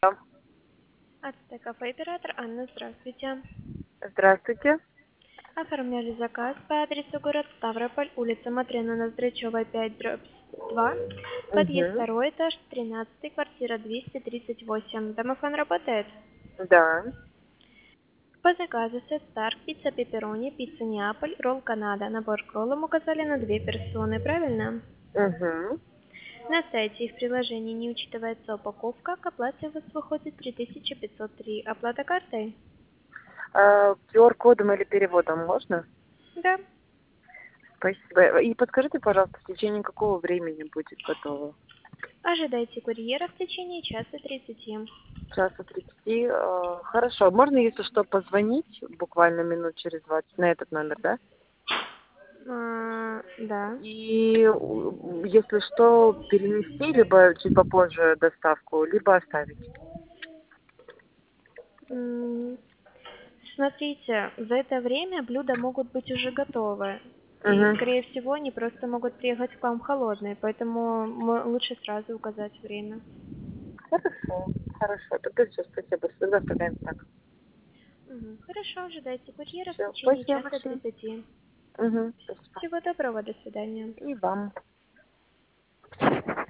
АЦТ кафе оператор Анна, здравствуйте. Здравствуйте. Оформляли заказ по адресу город Ставрополь, улица Матрена Ноздрачева, 5/2, подъезд Угу. второй этаж, 13, квартира 238. Домофон работает? Да. По заказу сет Старк, пицца пепперони, пицца Неаполь, ролл Канада. Набор к роллам указали на 2 персоны, правильно? Угу. На сайте и в приложении не учитывается упаковка, к оплате у вас выходит 3503. Оплата картой? QR-кодом или переводом можно? Да. Спасибо. И подскажите, пожалуйста, в течение какого времени будет готово? Ожидайте курьера в течение часа 30. Часа 30. Хорошо. Можно, если что, позвонить буквально минут через 20 на этот номер, да? Да. И если что, перенести, либо чуть попозже доставку, либо оставить. М, Смотрите, за это время блюда могут быть уже готовы. И, Угу. скорее всего, они просто могут приехать к вам холодные, поэтому лучше сразу указать время. Хорошо. Хорошо. Тогда все, спасибо. Всегда оставляем так. Хорошо, ожидайте курьера в Все. течение Спасибо часа большое. 30. Угу. Спасибо. Всего доброго, до свидания. И вам.